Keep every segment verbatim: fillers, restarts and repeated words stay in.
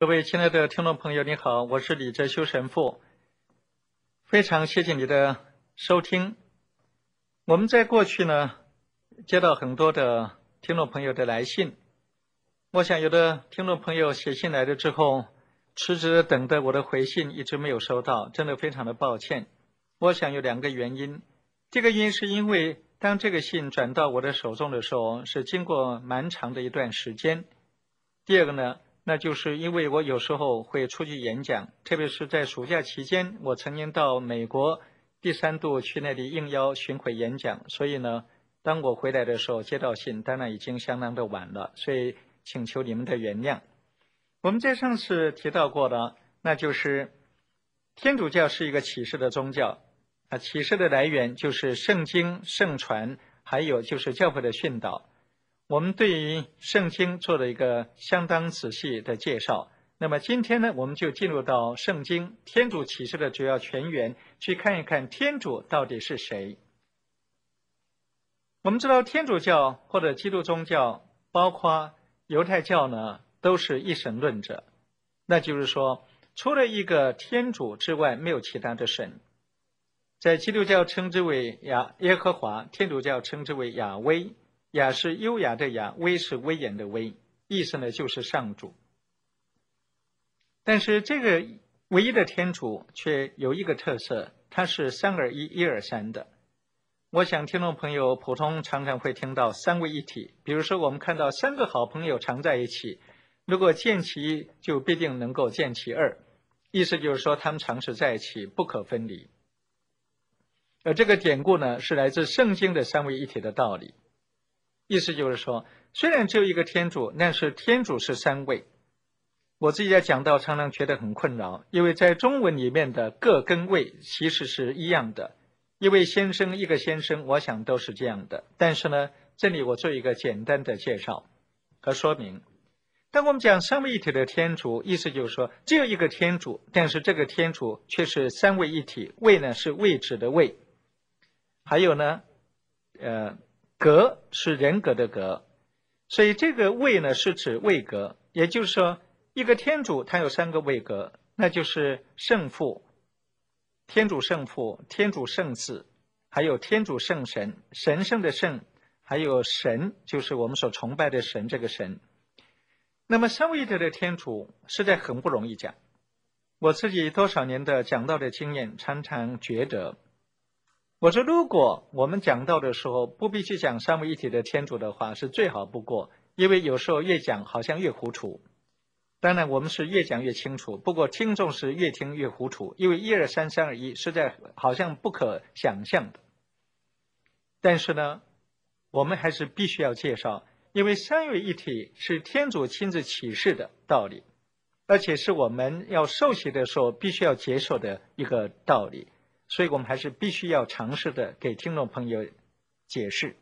各位亲爱的听众朋友，你好，我是李哲修神父，非常谢谢你的收听。我们在过去呢，接到很多的听众朋友的来信，我想有的听众朋友写信来了之后，迟迟地等着我的回信，一直没有收到，真的非常的抱歉。我想有两个原因，这个原因是因为当这个信转到我的手中的时候，是经过蛮长的一段时间。第二个呢，那就是因为我有时候会出去演讲，特别是在暑假期间，我曾经到美国第三度去那里应邀巡回演讲，所以呢，当我回来的时候接到信，当然已经相当的晚了，所以请求你们的原谅。我们在上次提到过的，那就是天主教是一个启示的宗教，啊，启示的来源就是圣经、圣传，还有就是教会的训导。我们对于圣经做了一个相当仔细的介绍。那么今天呢，我们就进入到圣经天主启示的主要泉源，去看一看天主到底是谁。我们知道天主教或者基督宗教，包括犹太教呢，都是一神论者，那就是说，除了一个天主之外，没有其他的神。在基督教称之为亚耶和华，天主教称之为亚威。雅是优雅的雅，威是威严的威，意思呢就是上主。但是这个唯一的天主却有一个特色，它是三而一，一而三的。我想听众朋友普通常常会听到三位一体，比如说我们看到三个好朋友常在一起，如果见其一，就必定能够见其二，意思就是说他们常是在一起，不可分离。而这个典故呢，是来自圣经的三位一体的道理。意思就是说，虽然只有一个天主，但是天主是三位。我自己在讲道常常觉得很困扰，因为在中文里面的个跟位其实是一样的，一位先生一个先生，我想都是这样的。但是呢，这里我做一个简单的介绍和说明。当我们讲三位一体的天主，意思就是说，只有一个天主，但是这个天主却是三位一体。位呢是位置的位，还有呢，呃。格是人格的格，所以这个位呢是指位格，也就是说一个天主他有三个位格，那就是圣父、天主圣父、天主圣子，还有天主圣神，神圣的圣，还有神，就是我们所崇拜的神，这个神。那么三位一体的天主实在很不容易讲，我自己多少年的讲道的经验，常常觉得我说如果我们讲道的时候不必去讲三位一体的天主的话，是最好不过，因为有时候越讲好像越糊涂。当然我们是越讲越清楚，不过听众是越听越糊涂，因为一二三三二一实在好像不可想象的。但是呢，我们还是必须要介绍，因为三位一体是天主亲自启示的道理，而且是我们要受洗的时候必须要接受的一个道理。所以我们还是必须要尝试的给听众朋友解释。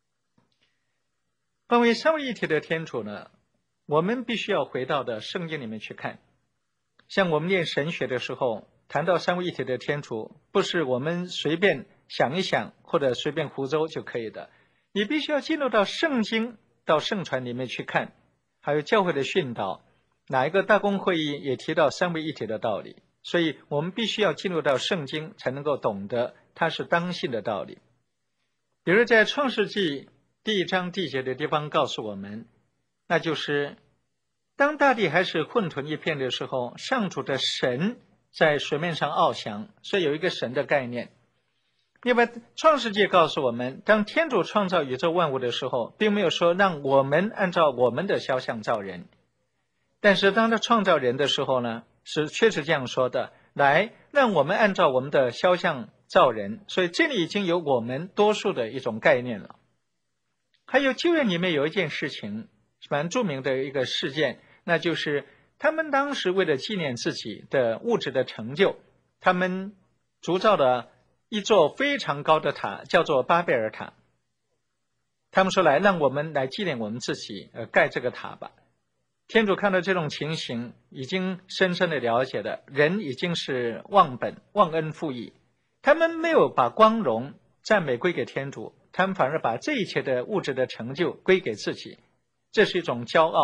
关于三位一体的天主呢，我们必须要回到的圣经里面去看。像我们念神学的时候，谈到三位一体的天主，不是我们随便想一想或者随便胡诌就可以的，你必须要进入到圣经到圣传里面去看，还有教会的训导，哪一个大公会议也提到三位一体的道理。所以我们必须要进入到圣经才能够懂得它是当信的道理。比如在创世纪第一章第一节的地方告诉我们，那就是当大地还是混沌一片的时候，上主的神在水面上翱翔，所以有一个神的概念。另外创世纪告诉我们，当天主创造宇宙万物的时候，并没有说让我们按照我们的肖像造人，但是当他创造人的时候呢，是确实这样说的，来让我们按照我们的肖像造人，所以这里已经有我们多数的一种概念了。还有旧约里面有一件事情蛮著名的一个事件，那就是他们当时为了纪念自己的物质的成就，他们铸造了一座非常高的塔，叫做巴贝尔塔。他们说来让我们来纪念我们自己，呃，盖这个塔吧。天主看到这种情形，已经深深的了解了，人已经是忘本忘恩负义，他们没有把光荣赞美归给天主，他们反而把这一切的物质的成就归给自己，这是一种骄傲，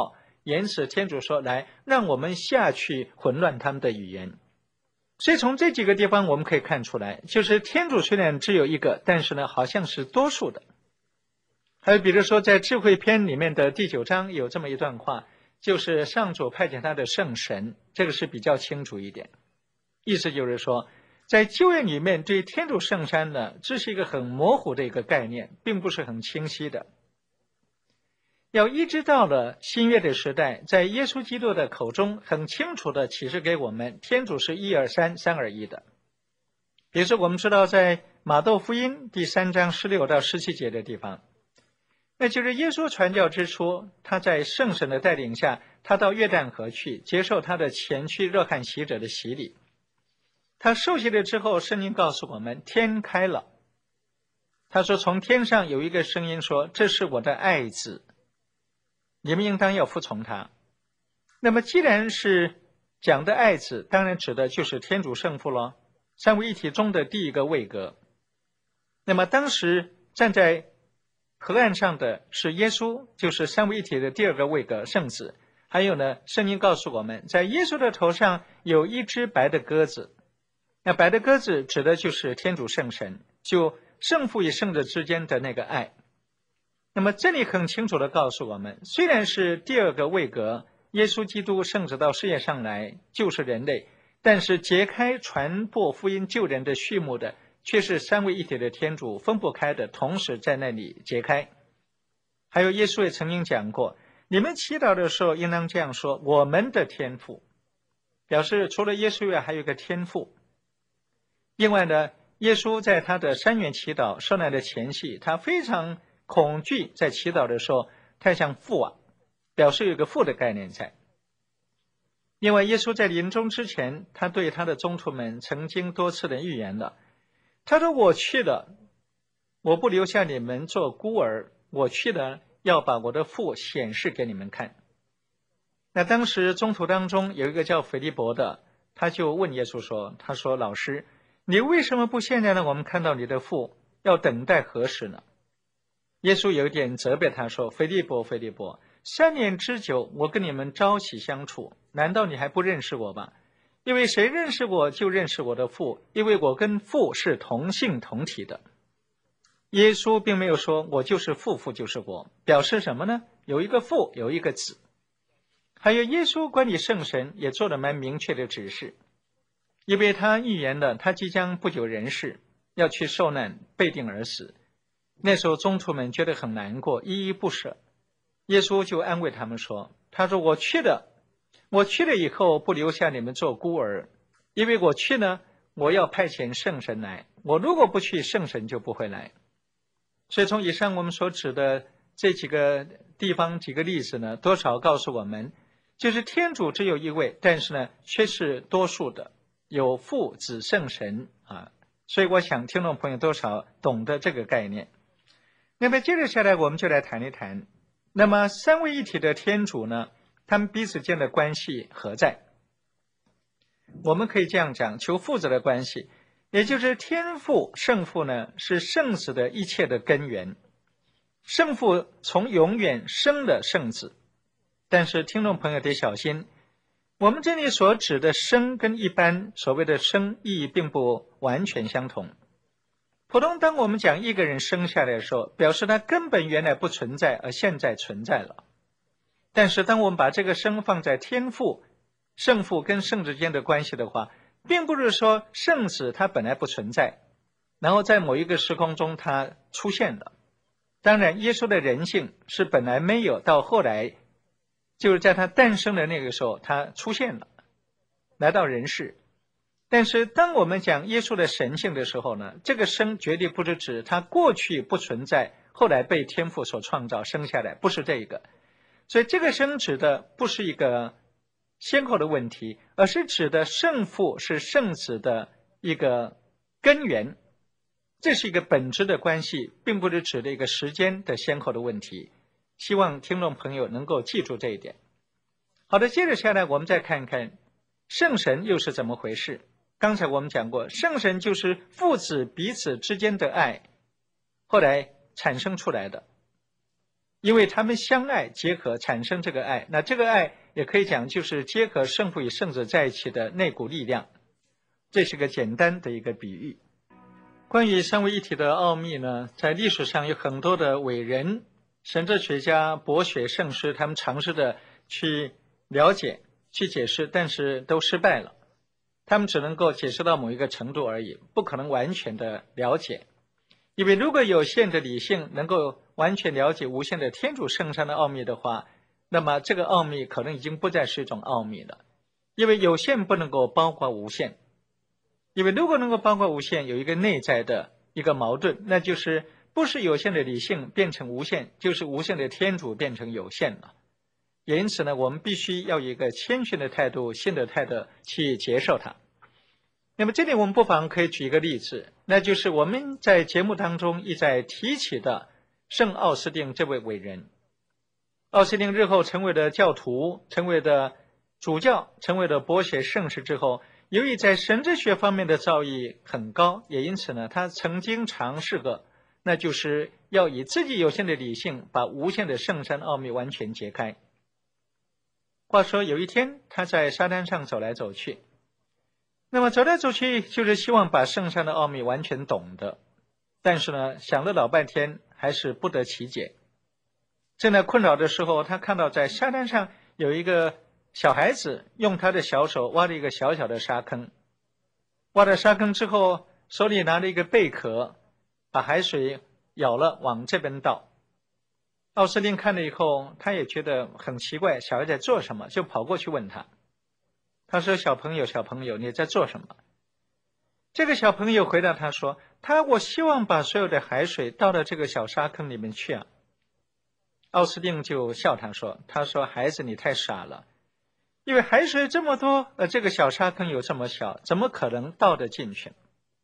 言辞，天主说来让我们下去混乱他们的语言。所以从这几个地方我们可以看出来，就是天主虽然只有一个，但是呢好像是多数的。还有比如说在智慧篇里面的第九章有这么一段话，就是上主派遣他的圣神，这个是比较清楚一点。意思就是说，在旧约里面对天主圣三呢，这是一个很模糊的一个概念，并不是很清晰的。要一直到了新约的时代，在耶稣基督的口中很清楚的启示给我们，天主是一而三，三而一的。比如说我们知道在马窦福音第三章十六到十七节的地方，那就是耶稣传教之初，他在圣神的带领下，他到约旦河去接受他的前驱热汗洗者的洗礼。他受洗了之后，圣经告诉我们天开了，他说从天上有一个声音说，这是我的爱子，你们应当要服从他。那么既然是讲的爱子，当然指的就是天主圣父了，三位一体中的第一个位格。那么当时站在河岸上的是耶稣，就是三位一体的第二个位格圣子。还有呢，圣经告诉我们在耶稣的头上有一只白的鸽子，那白的鸽子指的就是天主圣神，就圣父与圣子之间的那个爱。那么这里很清楚地告诉我们，虽然是第二个位格，耶稣基督圣子到世界上来救赎人类，但是揭开传播福音救人的序幕的却是三位一体的天主，分不开的同时在那里揭开。还有耶稣也曾经讲过，你们祈祷的时候应当这样说，我们的天父，表示除了耶稣外还有一个天父。另外呢，耶稣在他的三元祈祷受难的前夕，他非常恐惧，在祈祷的时候他像父啊，表示有一个父的概念在。另外耶稣在临终之前，他对他的宗徒们曾经多次的预言了，他说我去了，我不留下你们做孤儿，我去了要把我的父显示给你们看。那当时宗徒当中有一个叫腓利伯的，他就问耶稣说，他说老师，你为什么不现在让我们看到你的父，要等待何时呢？耶稣有一点责备他说，腓利伯腓利伯，三年之久我跟你们朝夕相处，难道你还不认识我吗？因为谁认识我就认识我的父，因为我跟父是同性同体的。耶稣并没有说我就是父，父就是我，表示什么呢？有一个父，有一个子。还有耶稣关于圣神也做了蛮明确的指示，因为他预言了他即将不久人世，要去受难，被定而死。那时候宗徒们觉得很难过，依依不舍。耶稣就安慰他们说，他说我去了，我去了以后不留下你们做孤儿，因为我去呢，我要派遣圣神来，我如果不去，圣神就不会来。所以从以上我们所指的这几个地方几个例子呢，多少告诉我们，就是天主只有一位，但是呢却是多数的，有父子圣神啊。所以我想听众朋友多少懂得这个概念。那么接着下来我们就来谈一谈，那么三位一体的天主呢，他们彼此间的关系何在？我们可以这样讲，求父子的关系，也就是天父圣父呢是圣子的一切的根源，圣父从永远生了圣子。但是听众朋友得小心，我们这里所指的生跟一般所谓的生意义并不完全相同。普通当我们讲一个人生下来的时候，表示他根本原来不存在，而现在存在了。但是当我们把这个生放在天父圣父跟圣子间的关系的话，并不是说圣子他本来不存在，然后在某一个时空中他出现了。当然耶稣的人性是本来没有，到后来就是在他诞生的那个时候他出现了，来到人世。但是当我们讲耶稣的神性的时候呢，这个生绝对不是指他过去不存在，后来被天父所创造生下来，不是这个。所以这个生指的不是一个先后的问题，而是指的圣父是圣子的一个根源，这是一个本质的关系，并不是指的一个时间的先后的问题。希望听众朋友能够记住这一点。好的，接着下来我们再看看圣神又是怎么回事。刚才我们讲过，圣神就是父子彼此之间的爱后来产生出来的。 因为他们相爱结合产生这个爱，那这个爱也可以讲就是结合圣父与圣子在一起的那股力量。这是个简单的一个比喻。关于三位一体的奥秘呢，在历史上有很多的伟人、神哲学家、博学圣师，他们尝试着去了解、去解释，但是都失败了。他们只能够解释到某一个程度而已，不可能完全的了解。因为如果有限的理性能够完全了解无限的天主圣山的奥秘的话，那么这个奥秘可能已经不再是一种奥秘了。因为有限不能够包括无限。因为如果能够包括无限，有一个内在的一个矛盾，那就是不是有限的理性变成无限，就是无限的天主变成有限了。也因此呢，我们必须要以一个谦逊的态度、信的态度去接受它。那么这里我们不妨可以举一个例子，那就是我们在节目当中一再提起的圣奥斯定这位伟人。奥斯定日后成为了教徒，成为了主教，成为了博学圣士之后，由于在神哲学方面的造诣很高，也因此呢，他曾经尝试过，那就是要以自己有限的理性把无限的圣山奥秘完全解开。话说有一天他在沙滩上走来走去，那么走来走去就是希望把圣山的奥秘完全懂得，但是呢想了老半天还是不得其解。正在困扰的时候，他看到在沙滩上有一个小孩子用他的小手挖了一个小小的沙坑，挖了沙坑之后，手里拿了一个贝壳，把海水舀了往这边倒。奥斯定看了以后，他也觉得很奇怪，小孩在做什么，就跑过去问他。他说：小朋友小朋友你在做什么？这个小朋友回答他说：他我希望把所有的海水倒到这个小沙坑里面去啊。奥斯定就笑他说：他说孩子你太傻了，因为海水这么多，呃，这个小沙坑有这么小，怎么可能倒得进去？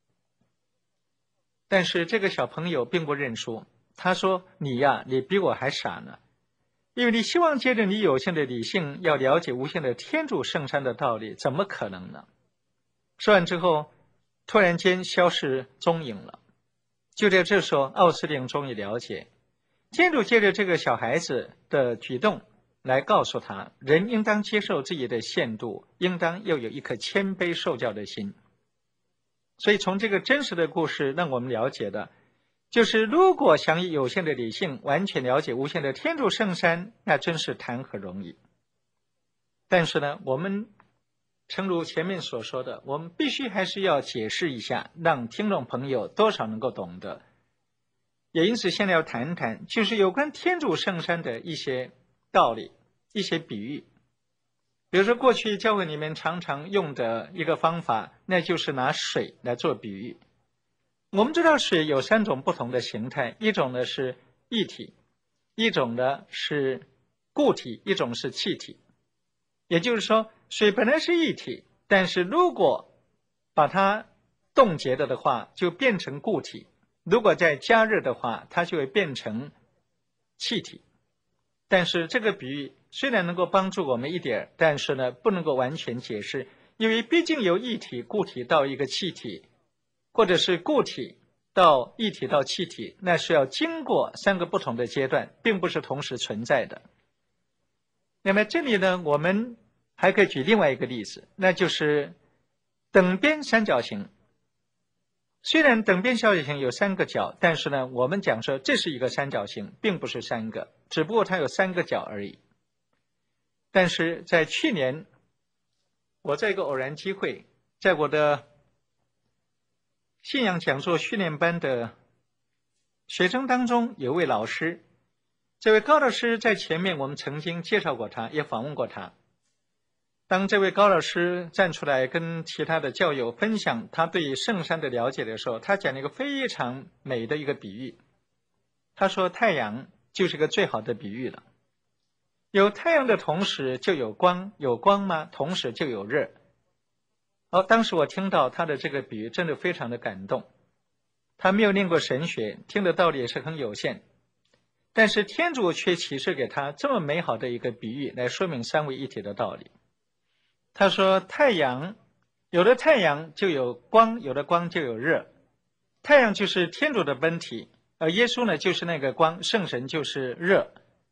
但是这个小朋友并不认输，他说：你呀，你比我还傻呢，因为你希望借着你有限的理性要了解无限的天主圣山的道理，怎么可能呢？说完之后，突然间消失踪影了。就在这时候，奥斯定终于了解，天主借着这个小孩子的举动来告诉他，人应当接受自己的限度，应当要有一颗谦卑受教的心。所以从这个真实的故事让我们了解的，就是如果想以有限的理性完全了解无限的天主圣山，那真是谈何容易。但是呢，我们诚如前面所说的，我们必须还是要解释一下，让听众朋友多少能够懂得。也因此现在要谈谈，就是有关天主圣山的一些道理，一些比喻。比如说过去教会里面常常用的一个方法，那就是拿水来做比喻。我们知道水有三种不同的形态，一种呢是液体，一种呢是固体，一种是气体。也就是说，水本来是液体，但是如果把它冻结了的话，就变成固体；如果再加热的话，它就会变成气体。但是这个比喻虽然能够帮助我们一点，但是呢，不能够完全解释，因为毕竟由液体、固体到一个气体，或者是固体到液体到气体，那是要经过三个不同的阶段，并不是同时存在的。那么这里呢，我们还可以举另外一个例子，那就是等边三角形。虽然等边三角形有三个角，但是呢，我们讲说这是一个三角形，并不是三个，只不过它有三个角而已。但是在去年，我在一个偶然机会，在我的信仰讲座训练班的学生当中，有位老师，这位高老师在前面我们曾经介绍过他，也访问过他。当这位高老师站出来跟其他的教友分享他对圣山的了解的时候，他讲了一个非常美的一个比喻。他说太阳就是个最好的比喻了。有太阳的同时就有光，有光吗？同时就有热。哦，当时我听到他的这个比喻真的非常的感动。他没有念过神学，听的道理也是很有限，但是天主却启示给他这么美好的一个比喻来说明三位一体的道理。他说太阳，有了太阳就有光，有了光就有热。太阳就是天主的本体，而耶稣呢就是那个光，圣神就是热。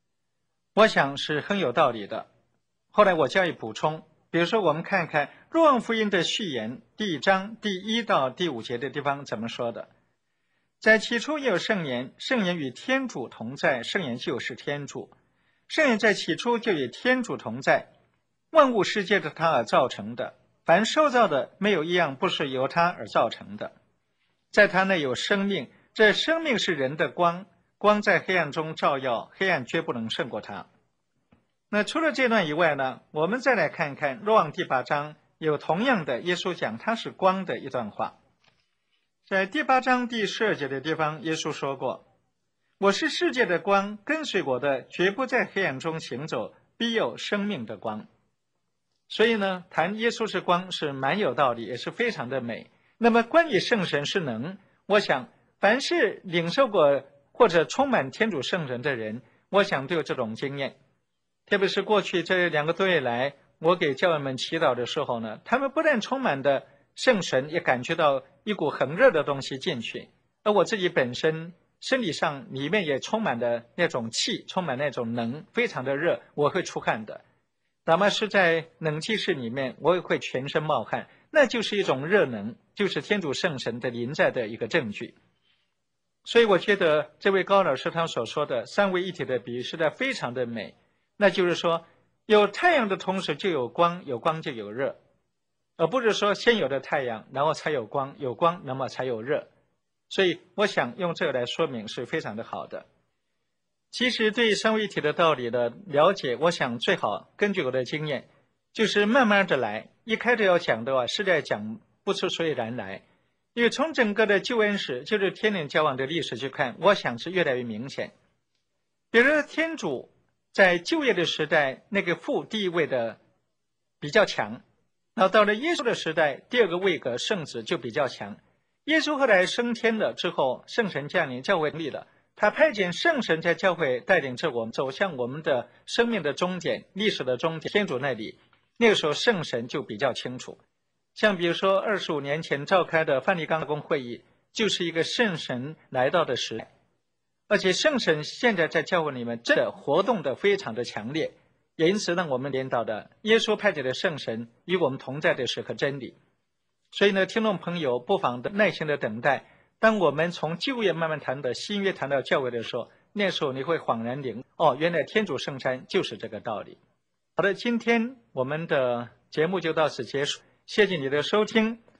我想是很有道理的。后来我加以补充，比如说我们看看若望福音的序言第一章第一到第五节的地方怎么说的。在起初也有圣言，圣言与天主同在，圣言就是天主。圣言在起初就与天主同在，万物是借着他而造成的，凡受造的没有一样不是由他而造成的。在他内有生命，这生命是人的光，光在黑暗中照耀，黑暗绝不能胜过它。那除了这段以外呢，我们再来看看若望第八章有同样的耶稣讲他是光的一段话。在第八章第十二节的地方，耶稣说过，我是世界的光，跟随我的绝不在黑暗中行走，必有生命的光。所以呢，谈耶稣是光是蛮有道理，也是非常的美。那么关于圣神是能，我想凡是领受过或者充满天主圣神的人，我想都有这种经验。特别是过去这两个多月来，我给教友们祈祷的时候呢，他们不但充满的圣神，也感觉到一股很热的东西进去，而我自己本身身体上里面也充满的那种气，充满那种能，非常的热，我会出汗的。哪怕是在冷气室里面，我也会全身冒汗，那就是一种热能，就是天主圣神的临在的一个证据。所以我觉得这位高老师他所说的三位一体的比喻实在非常的美，那就是说有太阳的同时就有光，有光就有热，而不是说先有的太阳然后才有光，有光那么才有热。所以我想用这个来说明是非常的好的。其实对三位一体的道理的了解，我想最好根据我的经验就是慢慢的来，一开始要讲的话实在讲不出所以然来，因为从整个的救恩史，就是天人交往的历史去看，我想是越来越明显。比如说天主在旧约的时代，那个父地位的比较强，然后到了耶稣的时代，第二个位格圣子就比较强。耶稣后来升天了之后，圣神降临，教会立了，他派遣圣神在教会带领着我们走向我们的生命的终点，历史的终点，天主那里。那个时候圣神就比较清楚。像比如说二十五年前召开的梵蒂冈公会议，就是一个圣神来到的时代，而且圣神现在在教会里面真的活动的非常的强烈，也因此让我们联导的耶稣派遣的圣神与我们同在的时刻真理。所以呢，听众朋友不妨的耐心的等待，当我们从旧约慢慢谈的新约谈到教会的时候，那时候你会恍然领哦，原来天主圣餐就是这个道理。好的，今天我们的节目就到此结束，谢谢你的收听。